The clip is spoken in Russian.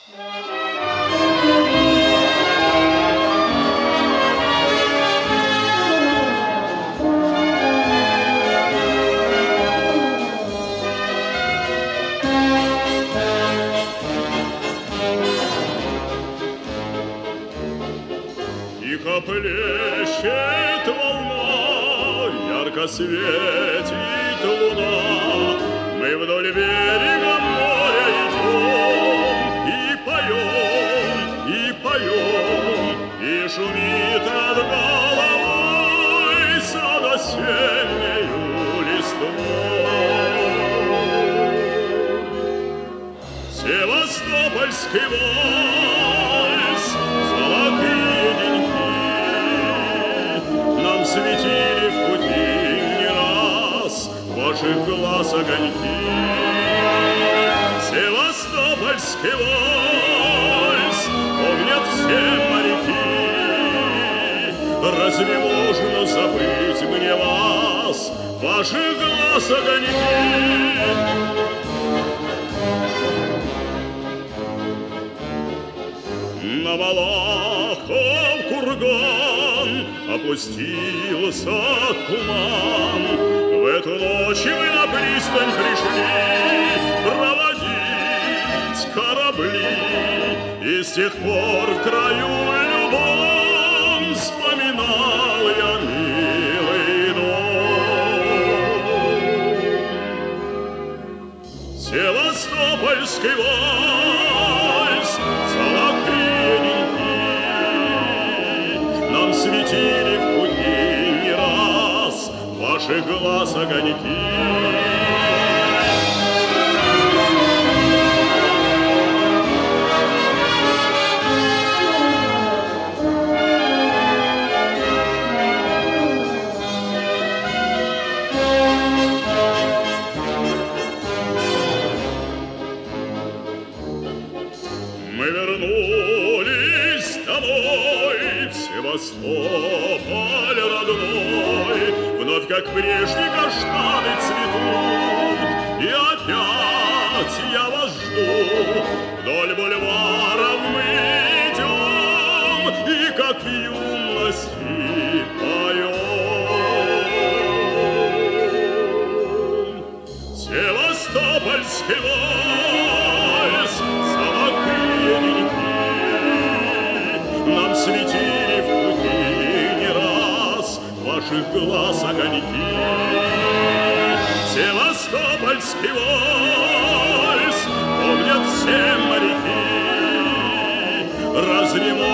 Тихо плещет волна, ярко светит луна. Мы вдоль берега моря идем и поем, и шумит над головой сад осеннею листвой. Севастопольский вальс, золотые деньки нам светили в пути не раз ваших глаз огоньки. Севастопольский вальс помнят все моряки. Разве можно забыть мне вас, ваших глаз огоньки? На Малахов курган опустился туман. В эту ночь мы на пристань пришли проводить корабли. И с тех пор в краю любом вспоминал я милый дом. Севастопольский вальс, золотые деньги нам светили в пути не раз ваших глаз огоньки. Мы вернулись домой в Севастополь родной. Вновь, как прежде, каштаны цветут, и опять я вас жду. Вдоль бульваров мы идем, и как в юности поем. Севастопольский вальс, золотые деньги нам светили в пути не раз ваших глаз огоньки. Севастопольский вальс помнят все моряки. Разве